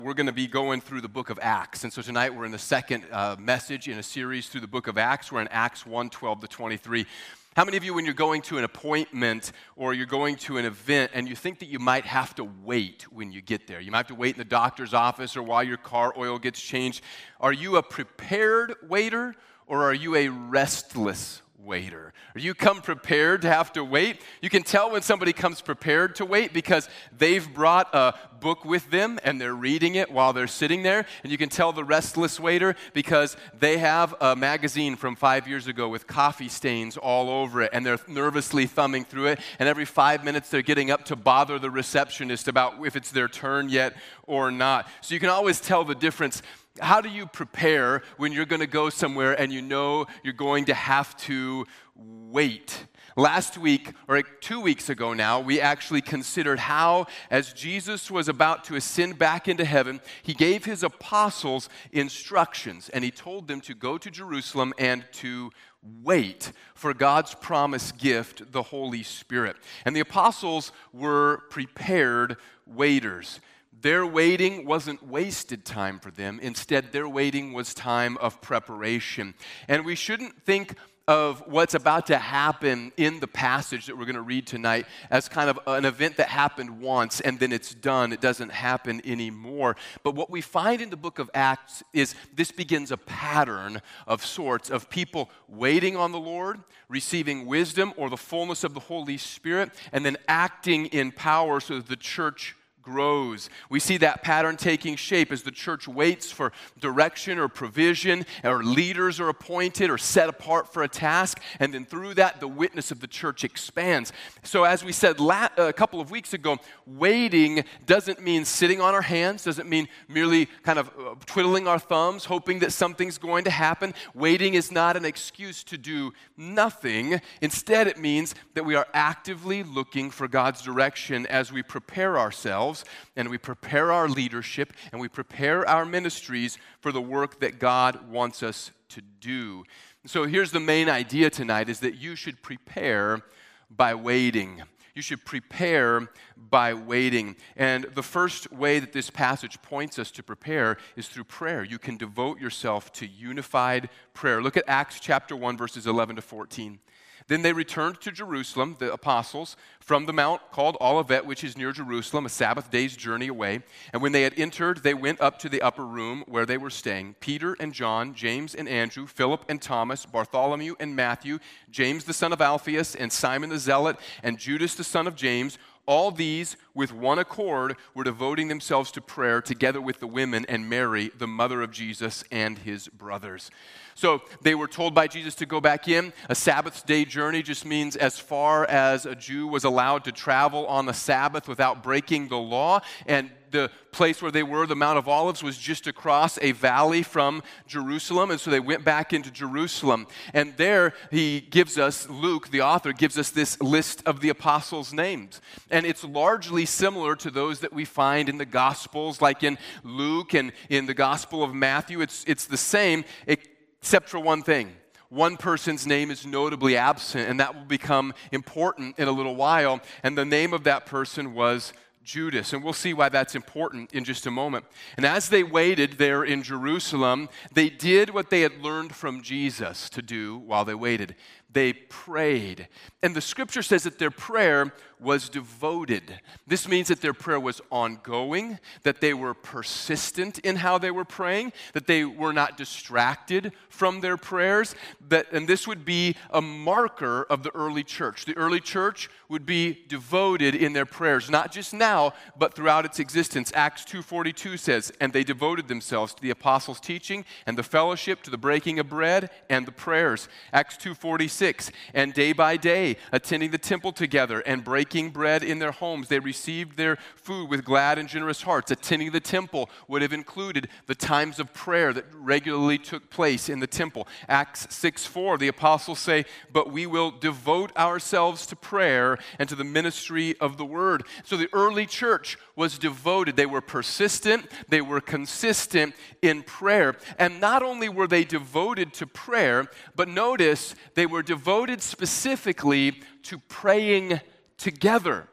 We're going to be going through the book of Acts. And so tonight we're in the second message in a series through the book of Acts. We're in Acts 1:12-23. How many of you, when you're going to an appointment or you're going to an event and you think that you might have to wait when you get there? You might have to wait in the doctor's office or while your car oil gets changed. Are you a prepared waiter or are you a restless waiter? Or you come prepared to have to wait? You can tell when somebody comes prepared to wait because they've brought a book with them and they're reading it while they're sitting there. And you can tell the restless waiter because they have a magazine from 5 years ago with coffee stains all over it and they're nervously thumbing through it. And every 5 minutes they're getting up to bother the receptionist about if it's their turn yet or not. So you can always tell the difference. How do you prepare when you're going to go somewhere and you know you're going to have to wait? Last week, or 2 weeks ago now, we actually considered how, as Jesus was about to ascend back into heaven, he gave his apostles instructions, and he told them to go to Jerusalem and to wait for God's promised gift, the Holy Spirit. And the apostles were prepared waiters. Their waiting wasn't wasted time for them. Instead, their waiting was time of preparation. And we shouldn't think of what's about to happen in the passage that we're going to read tonight as kind of an event that happened once and then it's done. It doesn't happen anymore. But what we find in the book of Acts is this begins a pattern of sorts of people waiting on the Lord, receiving wisdom or the fullness of the Holy Spirit, and then acting in power so that the church grows. We see that pattern taking shape as the church waits for direction or provision, or leaders are appointed or set apart for a task, and then through that, the witness of the church expands. So as we said a couple of weeks ago, waiting doesn't mean sitting on our hands, doesn't mean merely kind of twiddling our thumbs, hoping that something's going to happen. Waiting is not an excuse to do nothing. Instead, it means that we are actively looking for God's direction as we prepare ourselves and we prepare our leadership and we prepare our ministries for the work that God wants us to do. So here's the main idea tonight is that you should prepare by waiting. You should prepare by waiting. And the first way that this passage points us to prepare is through prayer. You can devote yourself to unified prayer. Look at Acts chapter 1, verses 11-14. Then they returned to Jerusalem, the apostles, from the mount called Olivet, which is near Jerusalem, a Sabbath day's journey away. And when they had entered, they went up to the upper room where they were staying. Peter and John, James and Andrew, Philip and Thomas, Bartholomew and Matthew, James the son of Alphaeus, and Simon the Zealot, and Judas the son of James. All these, with one accord, were devoting themselves to prayer together with the women and Mary, the mother of Jesus, and his brothers. So they were told by Jesus to go back in. A Sabbath day journey just means as far as a Jew was allowed to travel on the Sabbath without breaking the law. And the place where they were, the Mount of Olives, was just across a valley from Jerusalem. And so they went back into Jerusalem. And there he gives us, Luke, the author, gives us this list of the apostles' names. And it's largely similar to those that we find in the Gospels, like in Luke and in the Gospel of Matthew. It's the same, except for one thing. One person's name is notably absent, and that will become important in a little while. And the name of that person was Judas, and we'll see why that's important in just a moment. And as they waited there in Jerusalem, they did what they had learned from Jesus to do while they waited. They prayed. And the scripture says that their prayer was devoted. This means that their prayer was ongoing, that they were persistent in how they were praying, that they were not distracted from their prayers, and this would be a marker of the early church. The early church would be devoted in their prayers, not just now, but throughout its existence. Acts 2:42 says, and they devoted themselves to the apostles' teaching and the fellowship, to the breaking of bread and the prayers. Acts 2:46, and day by day, attending the temple together and breaking bread in their homes, they received their food with glad and generous hearts. Attending the temple would have included the times of prayer that regularly took place in the temple. Acts 6:4, the apostles say, but we will devote ourselves to prayer and to the ministry of the word. So the early church was devoted. They were persistent. They were consistent in prayer. And not only were they devoted to prayer, but notice they were devoted specifically to praying together.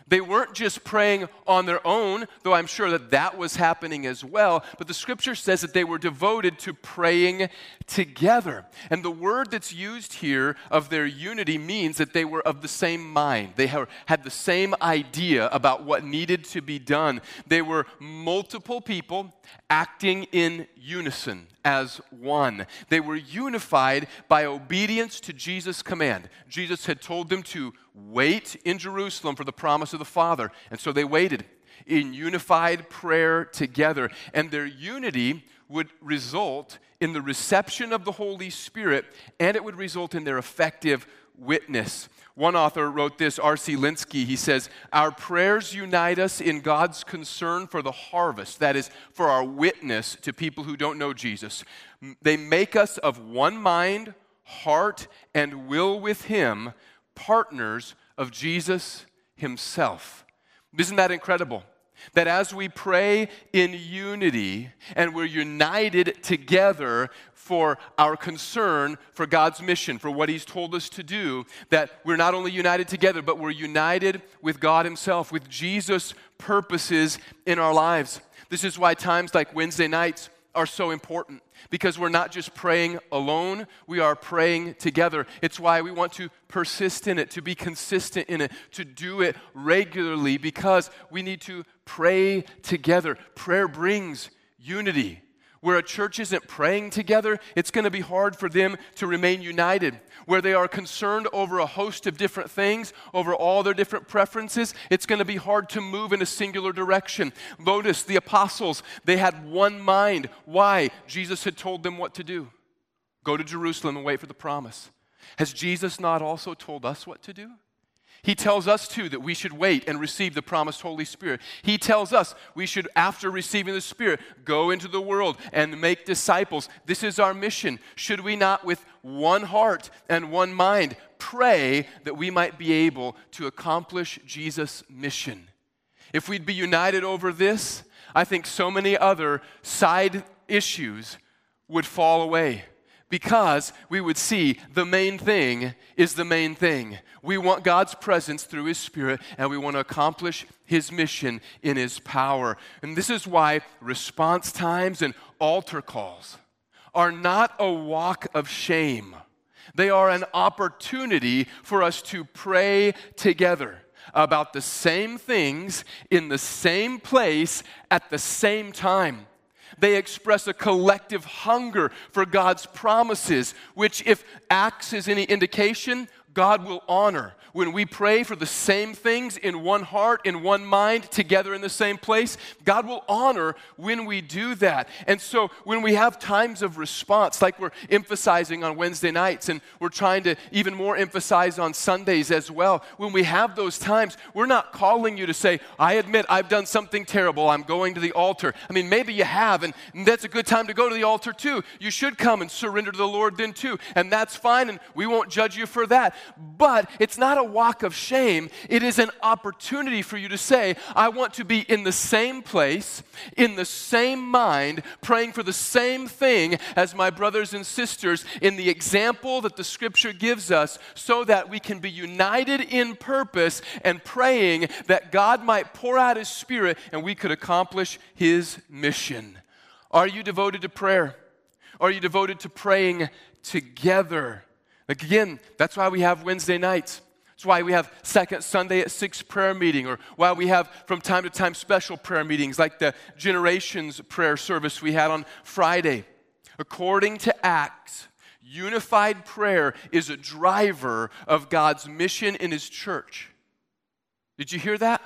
They weren't just praying on their own, though I'm sure that that was happening as well, but the scripture says that they were devoted to praying together. And the word that's used here of their unity means that they were of the same mind. They had the same idea about what needed to be done. They were multiple people acting in unison as one. They were unified by obedience to Jesus' command. Jesus had told them to wait in Jerusalem for the promise of the Father, and so they waited in unified prayer together. And their unity would result in the reception of the Holy Spirit, and it would result in their effective witness. One author wrote this, R.C. Linsky. He says, "Our prayers unite us in God's concern for the harvest, that is, for our witness to people who don't know Jesus. They make us of one mind, heart, and will with Him, partners of Jesus Himself." Isn't that incredible? That as we pray in unity and we're united together for our concern for God's mission, for what He's told us to do, that we're not only united together, but we're united with God Himself, with Jesus' purposes in our lives. This is why times like Wednesday nights are so important, because we're not just praying alone, we are praying together. It's why we want to persist in it, to be consistent in it, to do it regularly, because we need to pray together. Prayer brings unity. Where a church isn't praying together, it's going to be hard for them to remain united. Where they are concerned over a host of different things, over all their different preferences, it's going to be hard to move in a singular direction. Notice the apostles, they had one mind. Why? Jesus had told them what to do. Go to Jerusalem and wait for the promise. Has Jesus not also told us what to do? He tells us too that we should wait and receive the promised Holy Spirit. He tells us we should, after receiving the Spirit, go into the world and make disciples. This is our mission. Should we not, with one heart and one mind, pray that we might be able to accomplish Jesus' mission? If we'd be united over this, I think so many other side issues would fall away, because we would see the main thing is the main thing. We want God's presence through His Spirit, and we want to accomplish His mission in His power. And this is why response times and altar calls are not a walk of shame. They are an opportunity for us to pray together about the same things in the same place at the same time. They express a collective hunger for God's promises, which, if Acts is any indication, God will honor. When we pray for the same things in one heart, in one mind, together in the same place, God will honor when we do that. And so when we have times of response, like we're emphasizing on Wednesday nights, and we're trying to even more emphasize on Sundays as well, when we have those times, we're not calling you to say, I admit I've done something terrible, I'm going to the altar. I mean, maybe you have, and that's a good time to go to the altar too. You should come and surrender to the Lord then too, and that's fine, and we won't judge you for that. But it's not a walk of shame. It is an opportunity for you to say, I want to be in the same place, in the same mind, praying for the same thing as my brothers and sisters in the example that the Scripture gives us, so that we can be united in purpose and praying that God might pour out His Spirit and we could accomplish His mission. Are you devoted to prayer? Are you devoted to praying together? Again, that's why we have Wednesday nights. That's why we have second Sunday at 6 prayer meeting, or why we have from time to time special prayer meetings like the Generations prayer service we had on Friday. According to Acts, unified prayer is a driver of God's mission in His church. Did you hear that?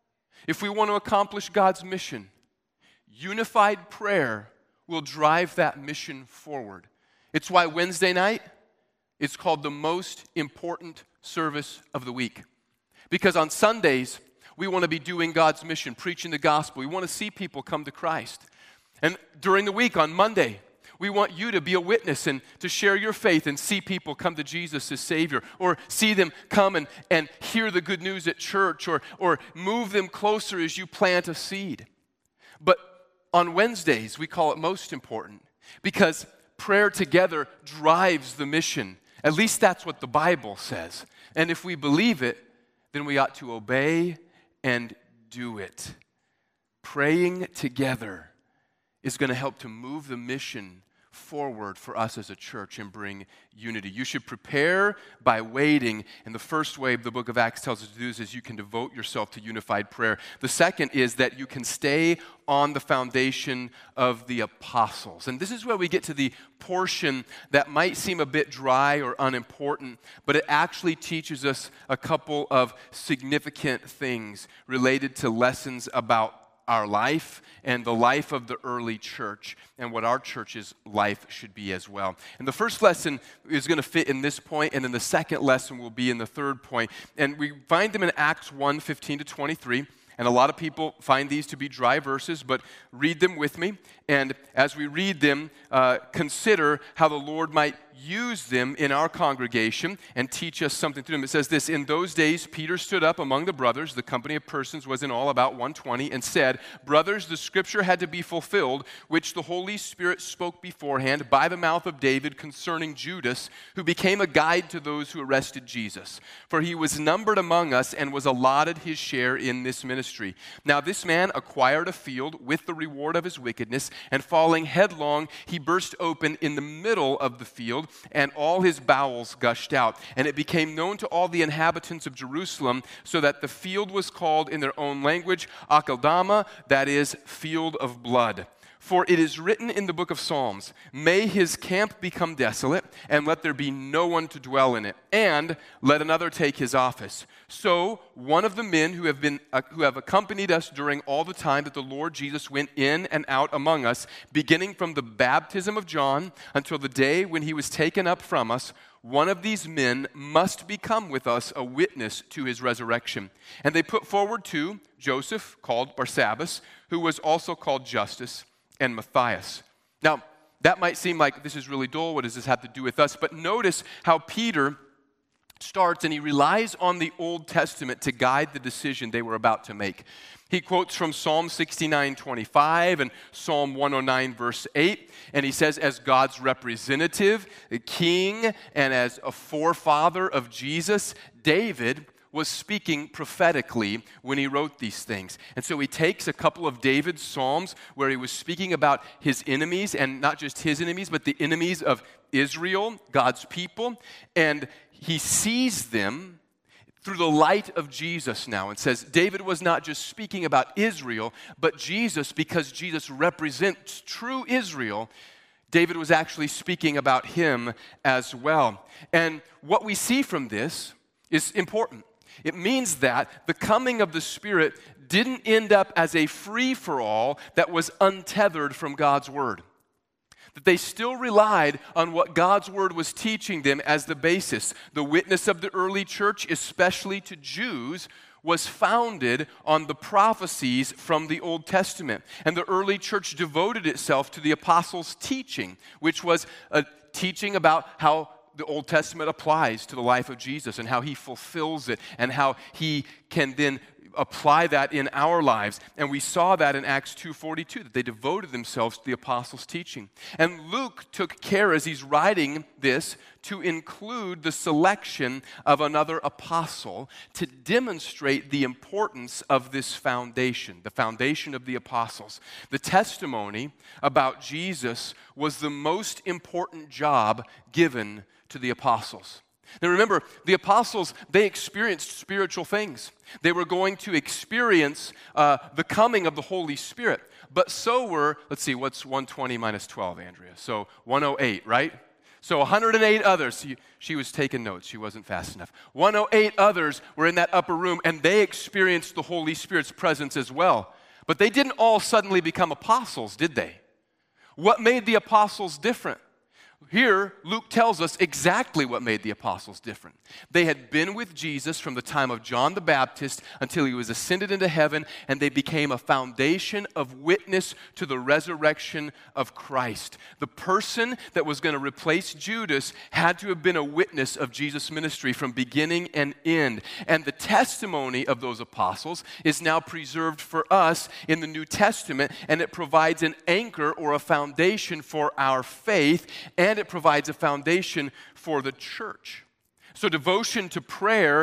If we want to accomplish God's mission, unified prayer will drive that mission forward. It's why Wednesday night is called the most important service of the week. Because on Sundays, we want to be doing God's mission, preaching the gospel. We want to see people come to Christ. And during the week, on Monday, we want you to be a witness and to share your faith and see people come to Jesus as Savior, or see them come and hear the good news at church, or move them closer as you plant a seed. But on Wednesdays, we call it most important because prayer together drives the mission. At least that's what the Bible says. And if we believe it, then we ought to obey and do it. Praying together is going to help to move the mission forward for us as a church and bring unity. You should prepare by waiting, and the first way the book of Acts tells us to do this is you can devote yourself to unified prayer. The second is that you can stay on the foundation of the apostles. And this is where we get to the portion that might seem a bit dry or unimportant, but it actually teaches us a couple of significant things related to lessons about our life and the life of the early church and what our church's life should be as well. And the first lesson is going to fit in this point, and then the second lesson will be in the third point. And we find them in Acts 1, 15 to 23. And a lot of people find these to be dry verses, but read them with me. And as we read them, consider how the Lord might use them in our congregation and teach us something through them. It says this: in those days, Peter stood up among the brothers, the company of persons was in all about 120, and said, "Brothers, the scripture had to be fulfilled, which the Holy Spirit spoke beforehand by the mouth of David concerning Judas, who became a guide to those who arrested Jesus. For he was numbered among us and was allotted his share in this ministry. Now this man acquired a field with the reward of his wickedness, and falling headlong, he burst open in the middle of the field, and all his bowels gushed out. And it became known to all the inhabitants of Jerusalem, so that the field was called in their own language, Akeldama, that is, field of blood. For it is written in the book of Psalms, may his camp become desolate, and let there be no one to dwell in it, and let another take his office. So one of the men who have accompanied us during all the time that the Lord Jesus went in and out among us, beginning from the baptism of John until the day when he was taken up from us, one of these men must become with us a witness to his resurrection. And they put forward two, Joseph, called Barsabbas, who was also called Justus, and Matthias." Now, that might seem like this is really dull. What does this have to do with us? But notice how Peter starts, and he relies on the Old Testament to guide the decision they were about to make. He quotes from Psalm 69:25 and Psalm 109, verse 8, and he says, as God's representative, the king, and as a forefather of Jesus, David was speaking prophetically when he wrote these things. And so he takes a couple of David's psalms where he was speaking about his enemies, and not just his enemies, but the enemies of Israel, God's people, and he sees them through the light of Jesus now, and says David was not just speaking about Israel, but Jesus, because Jesus represents true Israel. David was actually speaking about him as well. And what we see from this is important. It means that the coming of the Spirit didn't end up as a free-for-all that was untethered from God's Word. That they still relied on what God's Word was teaching them as the basis. The witness of the early church, especially to Jews, was founded on the prophecies from the Old Testament. And the early church devoted itself to the apostles' teaching, which was a teaching about how the Old Testament applies to the life of Jesus and how he fulfills it and how he can then apply that in our lives. And we saw that in Acts 2:42, that they devoted themselves to the apostles' teaching. And Luke took care, as he's writing this, to include the selection of another apostle to demonstrate the importance of this foundation, the foundation of the apostles. The testimony about Jesus was the most important job given to the apostles. Now remember, the apostles, they experienced spiritual things. They were going to experience the coming of the Holy Spirit. But so were, let's see, what's 120 minus 12, Andrea? So 108, right? So 108 others. She was taking notes. She wasn't fast enough. 108 others were in that upper room, and they experienced the Holy Spirit's presence as well. But they didn't all suddenly become apostles, did they? What made the apostles different? Here, Luke tells us exactly what made the apostles different. They had been with Jesus from the time of John the Baptist until he was ascended into heaven, and they became a foundation of witness to the resurrection of Christ. The person that was going to replace Judas had to have been a witness of Jesus' ministry from beginning and end. And the testimony of those apostles is now preserved for us in the New Testament, and it provides an anchor or a foundation for our faith, and it provides a foundation for the church. So devotion to prayer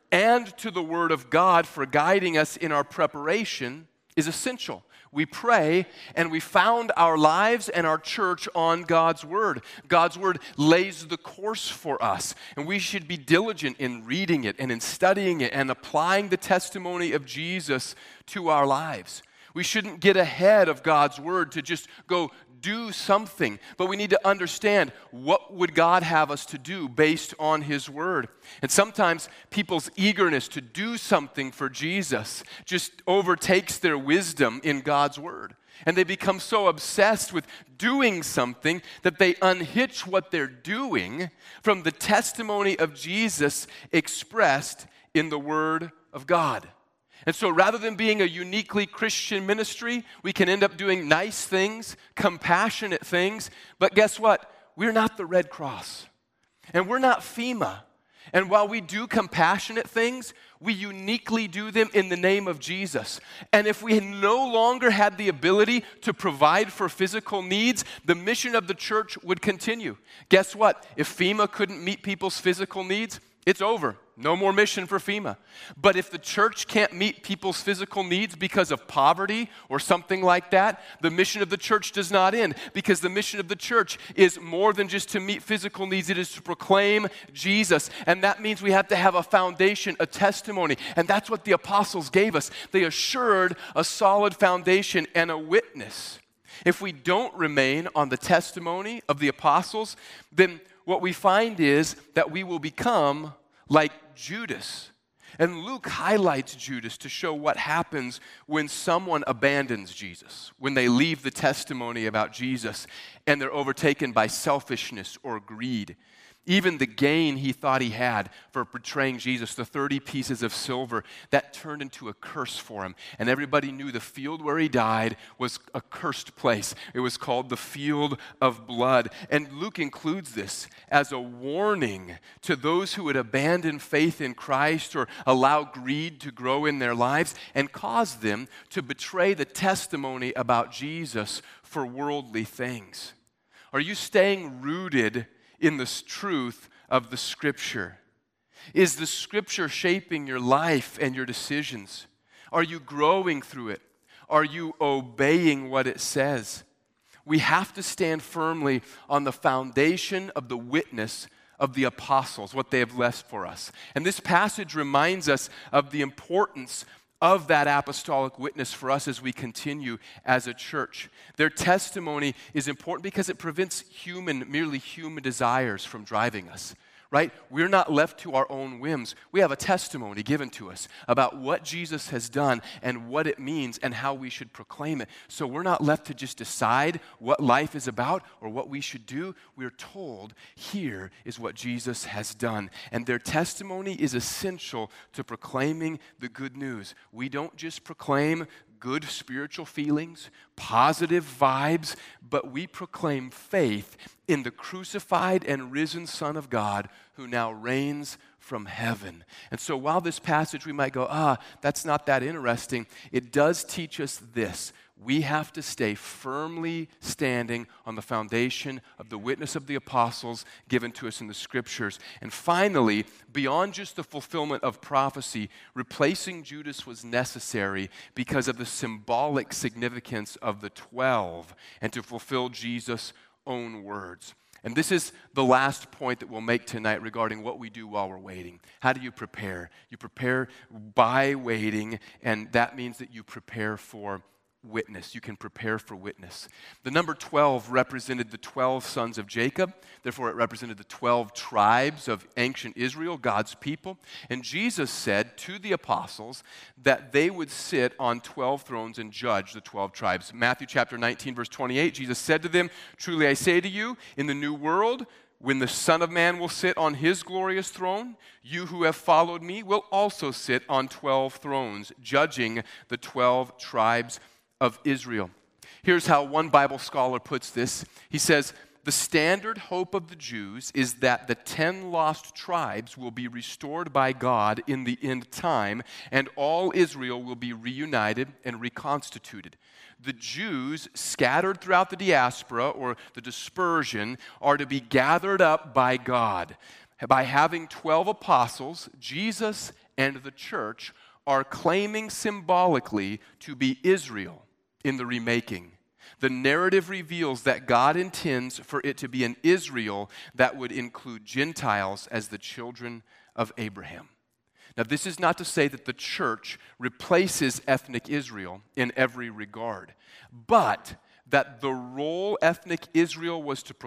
and to the Word of God for guiding us in our preparation is essential. We pray and we found our lives and our church on God's Word. God's Word lays the course for us, and we should be diligent in reading it and in studying it and applying the testimony of Jesus to our lives. We shouldn't get ahead of God's Word to just go do something, but we need to understand what would God have us to do based on His Word. And sometimes people's eagerness to do something for Jesus just overtakes their wisdom in God's Word. And they become so obsessed with doing something that they unhitch what they're doing from the testimony of Jesus expressed in the Word of God. And so rather than being a uniquely Christian ministry, we can end up doing nice things, compassionate things, but guess what? We're not the Red Cross, and we're not FEMA. And while we do compassionate things, we uniquely do them in the name of Jesus. And if we no longer had the ability to provide for physical needs, the mission of the church would continue. Guess what? If FEMA couldn't meet people's physical needs, it's over. No more mission for FEMA. But if the church can't meet people's physical needs because of poverty or something like that, the mission of the church does not end, because the mission of the church is more than just to meet physical needs. It is to proclaim Jesus. And that means we have to have a foundation, a testimony. And that's what the apostles gave us. They assured a solid foundation and a witness. If we don't remain on the testimony of the apostles, then what we find is that we will become like Judas. And Luke highlights Judas to show what happens when someone abandons Jesus, when they leave the testimony about Jesus and they're overtaken by selfishness or greed. Even the gain he thought he had for betraying Jesus, the 30 pieces of silver, that turned into a curse for him. And everybody knew the field where he died was a cursed place. It was called the field of blood. And Luke includes this as a warning to those who would abandon faith in Christ or allow greed to grow in their lives and cause them to betray the testimony about Jesus for worldly things. Are you staying rooted in this truth of the Scripture? Is the Scripture shaping your life and your decisions? Are you growing through it? Are you obeying what it says? We have to stand firmly on the foundation of the witness of the apostles, what they have left for us. And this passage reminds us of the importance of that apostolic witness for us as we continue as a church. Their testimony is important because it prevents merely human desires from driving us, right? We're not left to our own whims. We have a testimony given to us about what Jesus has done and what it means and how we should proclaim it. So we're not left to just decide what life is about or what we should do. We're told, here is what Jesus has done. And their testimony is essential to proclaiming the good news. We don't just proclaim good spiritual feelings, positive vibes, but we proclaim faith in the crucified and risen Son of God who now reigns from heaven. And so while this passage we might go, that's not that interesting, it does teach us this. We have to stay firmly standing on the foundation of the witness of the apostles given to us in the Scriptures. And finally, beyond just the fulfillment of prophecy, replacing Judas was necessary because of the symbolic significance of the 12 and to fulfill Jesus' own words. And this is the last point that we'll make tonight regarding what we do while we're waiting. How do you prepare? You prepare by waiting, and that means that you prepare for witness. You can prepare for witness. The number 12 represented the 12 sons of Jacob. Therefore, it represented the 12 tribes of ancient Israel, God's people. And Jesus said to the apostles that they would sit on 12 thrones and judge the 12 tribes. Matthew chapter 19, verse 28, Jesus said to them, "Truly I say to you, in the new world, when the Son of Man will sit on his glorious throne, you who have followed me will also sit on 12 thrones, judging the 12 tribes of Israel." Here's how one Bible scholar puts this. He says, the standard hope of the Jews is that the 10 lost tribes will be restored by God in the end time, and all Israel will be reunited and reconstituted. The Jews scattered throughout the diaspora or the dispersion are to be gathered up by God. By having 12 apostles, Jesus and the church are claiming symbolically to be Israel in the remaking. The narrative reveals that God intends for it to be an Israel that would include Gentiles as the children of Abraham. Now, this is not to say that the church replaces ethnic Israel in every regard, but that the role ethnic Israel was to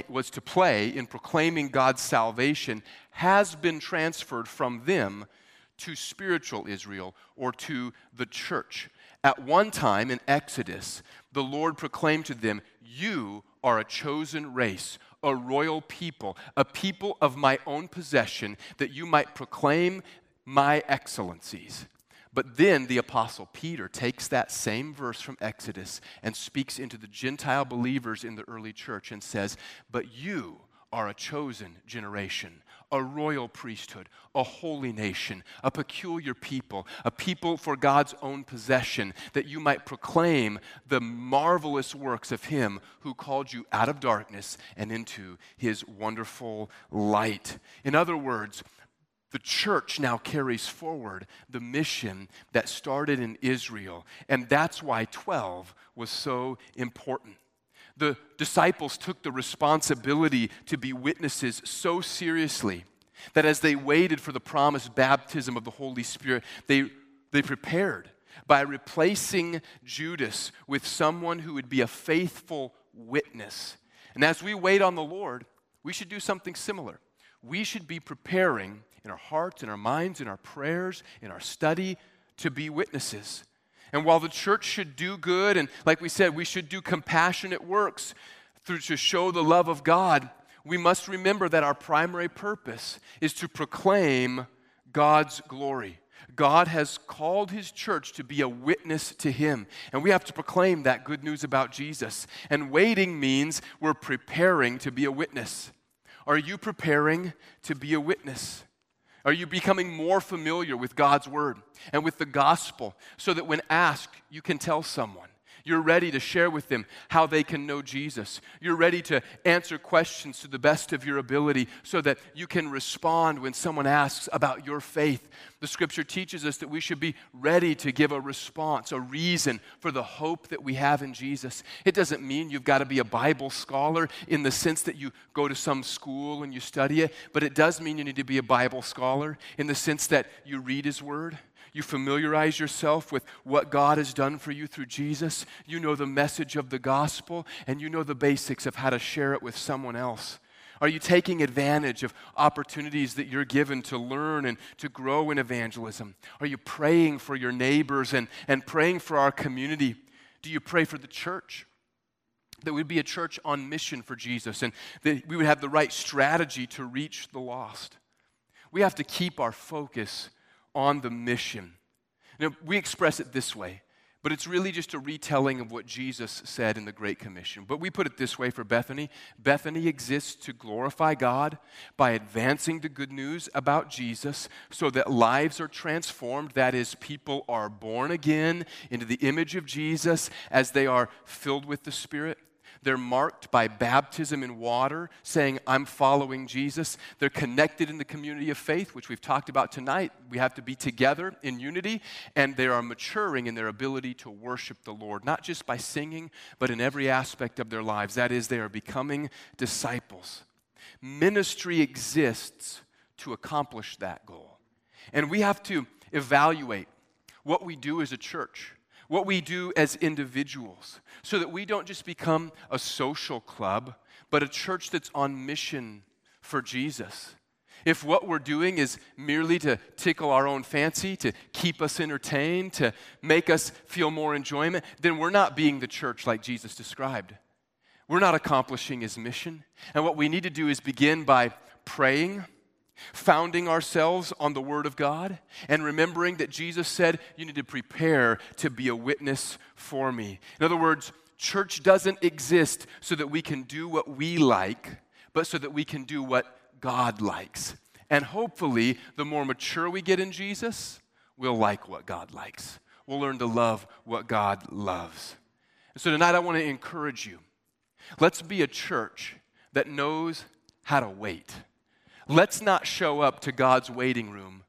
play in proclaiming God's salvation has been transferred from them to spiritual Israel or to the church. At one time in Exodus, the Lord proclaimed to them, "You are a chosen race, a royal people, a people of my own possession, that you might proclaim my excellencies." But then the Apostle Peter takes that same verse from Exodus and speaks into the Gentile believers in the early church and says, "But you are a chosen generation, a royal priesthood, a holy nation, a peculiar people, a people for God's own possession, that you might proclaim the marvelous works of him who called you out of darkness and into his wonderful light." In other words, the church now carries forward the mission that started in Israel, and that's why 12 was so important. The disciples took the responsibility to be witnesses so seriously that as they waited for the promised baptism of the Holy Spirit, they prepared by replacing Judas with someone who would be a faithful witness. And as we wait on the Lord, we should do something similar. We should be preparing in our hearts, in our minds, in our prayers, in our study to be witnesses. And while the church should do good, and like we said, we should do compassionate works to show the love of God, we must remember that our primary purpose is to proclaim God's glory. God has called his church to be a witness to him, and we have to proclaim that good news about Jesus. And waiting means we're preparing to be a witness. Are you preparing to be a witness? Are you becoming more familiar with God's word and with the gospel so that when asked, you can tell someone? You're ready to share with them how they can know Jesus. You're ready to answer questions to the best of your ability so that you can respond when someone asks about your faith. The scripture teaches us that we should be ready to give a response, a reason for the hope that we have in Jesus. It doesn't mean you've got to be a Bible scholar in the sense that you go to some school and you study it, but it does mean you need to be a Bible scholar in the sense that you read his word. You familiarize yourself with what God has done for you through Jesus. You know the message of the gospel, and you know the basics of how to share it with someone else. Are you taking advantage of opportunities that you're given to learn and to grow in evangelism? Are you praying for your neighbors and praying for our community? Do you pray for the church? That we'd be a church on mission for Jesus and that we would have the right strategy to reach the lost. We have to keep our focus on the mission. Now, we express it this way, but it's really just a retelling of what Jesus said in the Great Commission. But we put it this way for Bethany. Bethany exists to glorify God by advancing the good news about Jesus so that lives are transformed. That is, people are born again into the image of Jesus as they are filled with the Spirit. They're marked by baptism in water, saying, I'm following Jesus. They're connected in the community of faith, which we've talked about tonight. We have to be together in unity, and they are maturing in their ability to worship the Lord, not just by singing, but in every aspect of their lives. That is, they are becoming disciples. Ministry exists to accomplish that goal. And we have to evaluate what we do as a church, what we do as individuals, so that we don't just become a social club, but a church that's on mission for Jesus. If what we're doing is merely to tickle our own fancy, to keep us entertained, to make us feel more enjoyment, then we're not being the church like Jesus described. We're not accomplishing his mission. And what we need to do is begin by praying, founding ourselves on the Word of God, and remembering that Jesus said, you need to prepare to be a witness for me. In other words, church doesn't exist so that we can do what we like, but so that we can do what God likes. And hopefully, the more mature we get in Jesus, we'll like what God likes. We'll learn to love what God loves. And so tonight I want to encourage you. Let's be a church that knows how to wait. Let's not show up to God's waiting room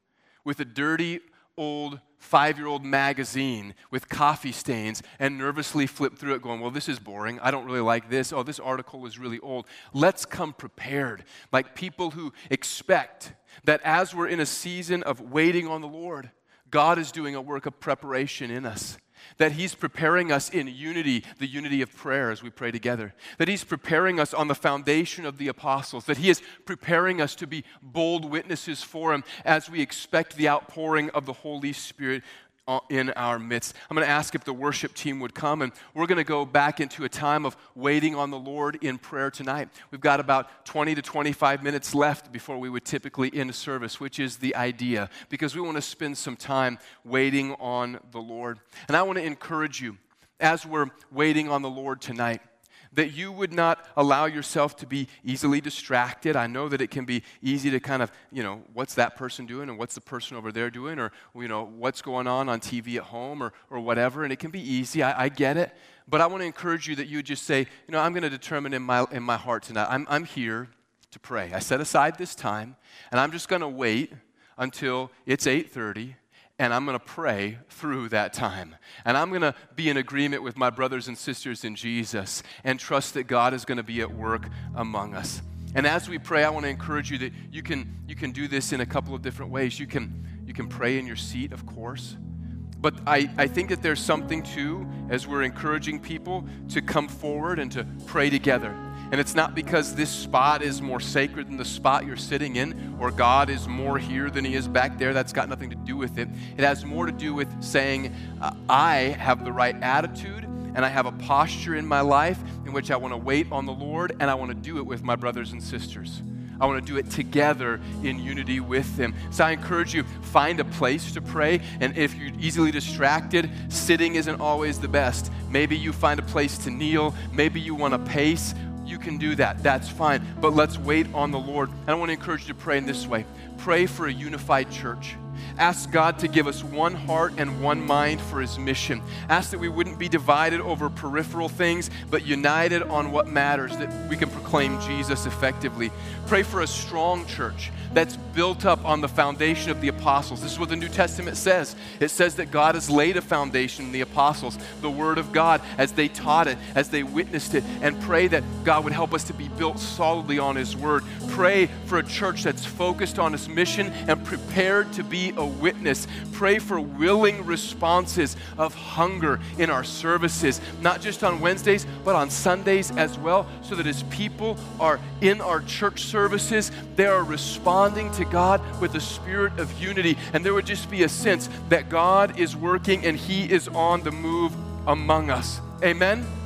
with a dirty old 5-year-old magazine with coffee stains and nervously flip through it going, well, this is boring. I don't really like this. Oh, this article is really old. Let's come prepared, like people who expect that as we're in a season of waiting on the Lord, God is doing a work of preparation in us. That He's preparing us in unity, the unity of prayer as we pray together. That He's preparing us on the foundation of the apostles. That He is preparing us to be bold witnesses for Him as we expect the outpouring of the Holy Spirit in our midst. I'm going to ask if the worship team would come, and we're going to go back into a time of waiting on the Lord in prayer tonight. We've got about 20 to 25 minutes left before we would typically end service, which is the idea, because we want to spend some time waiting on the Lord. And I want to encourage you, as we're waiting on the Lord tonight, that you would not allow yourself to be easily distracted. I know that it can be easy to kind of, what's that person doing and what's the person over there doing, or, what's going on TV at home or whatever, and it can be easy. I get it. But I want to encourage you that you would just say, I'm going to determine in my heart tonight, I'm here to pray. I set aside this time, and I'm just going to wait until it's 8:30, and I'm going to pray through that time. And I'm going to be in agreement with my brothers and sisters in Jesus and trust that God is going to be at work among us. And as we pray, I want to encourage you that you can do this in a couple of different ways. You can pray in your seat, of course. But I think that there's something too, as we're encouraging people to come forward and to pray together. And it's not because this spot is more sacred than the spot you're sitting in, or God is more here than He is back there. That's got nothing to do with it. It has more to do with saying, I have the right attitude, and I have a posture in my life in which I want to wait on the Lord, and I want to do it with my brothers and sisters. I want to do it together in unity with them. So I encourage you, find a place to pray. And if you're easily distracted, sitting isn't always the best. Maybe you find a place to kneel. Maybe you want to pace. You can do that. That's fine. But let's wait on the Lord. And I want to encourage you to pray in this way. Pray for a unified church. Ask God to give us one heart and one mind for His mission. Ask that we wouldn't be divided over peripheral things, but united on what matters, that we can proclaim Jesus effectively. Pray for a strong church that's built up on the foundation of the apostles. This is what the New Testament says. It says that God has laid a foundation in the apostles, the Word of God, as they taught it, as they witnessed it, and pray that God would help us to be built solidly on His Word. Pray for a church that's focused on its mission and prepared to be a witness. Pray for willing responses of hunger in our services, not just on Wednesdays, but on Sundays as well, so that as people are in our church services, they are responding to God with a spirit of unity, and there would just be a sense that God is working and He is on the move among us. Amen?